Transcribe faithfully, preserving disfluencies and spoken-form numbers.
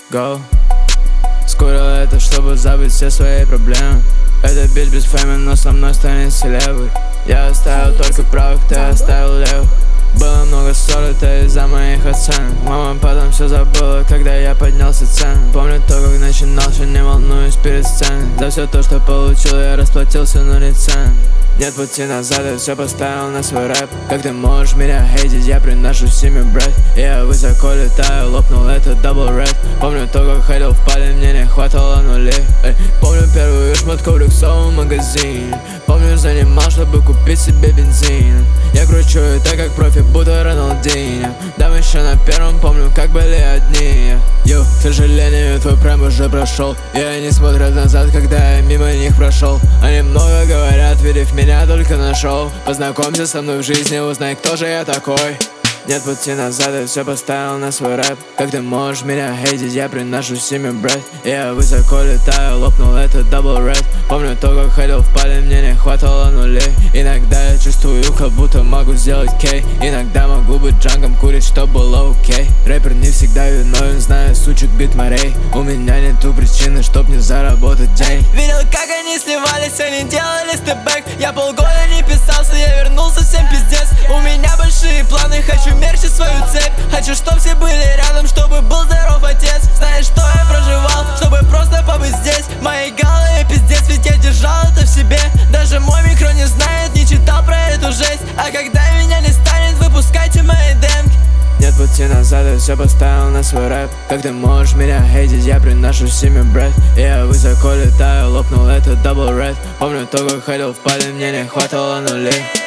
Go. Скоро это, чтобы забыть все свои проблемы. Это бич без фейма, но со мной станет селебой. Я оставил только правых, ты оставил левых. Было много ссор, это из-за моих оценок. Мама потом все забыла, когда я поднялся цены. Помню то, как начинал, что не волнуюсь перед сценой. За все то, что получил, я расплатился, но не цены. Нет пути назад, я все поставил на свой рэп. Как ты можешь меня хейтить, я приношу семье бред. Я высоко летаю, лопнул этот дабл ред. Помню то, как ходил в пале, мне не хватало нулей. Эй, помню первую шмотку в люксовом магазине. Помню, занимал, чтобы купить себе бензин. Я кручу это как профи, будто Роналдиньо. Да, мы еще на первом, помню, как были одни. Йо, к сожалению, твой прайм уже прошел. И они смотрят назад, когда я мимо них прошел. Они много говорят, видев меня только на шоу. Познакомься со мной в жизни, узнай, кто же я такой. Нет пути назад, я все поставил на свой рэп. Как ты можешь меня хейтить, я приношу семье бред. Я высоко летаю, лопнул этот дабл ред. Помню то, как ходил в пале, мне не хватало нулей. Иногда я чувствую, как будто могу сделать кей. Иногда могу быть джангом, курить, чтоб было окей. Рэпер не всегда виновен, знаю сучек битмарей. У меня нету причины, чтоб не заработать денег. Видел, как они сливались, они делали степбэк. Я полгода не писался, я вернулся, всем пиздец. У меня большие планы, хочу мерчить свою цепь. Хочу, чтоб все были рядом, чтобы был здоров отец. Знаешь, что я проживал, чтобы просто побыть здесь. Моей голове пиздец, ведь я держал это в себе. Даже мой микро не знает, не читал про эту жесть. А когда меня не станет, выпускайте мои демки. Нет пути назад, я все поставил на свой рэп. Как ты можешь меня хейтить, я приношу семье бред. Я высоко летаю, лопнул этот дабл ред. Помню то, как ходил в пале, мне не хватало нулей.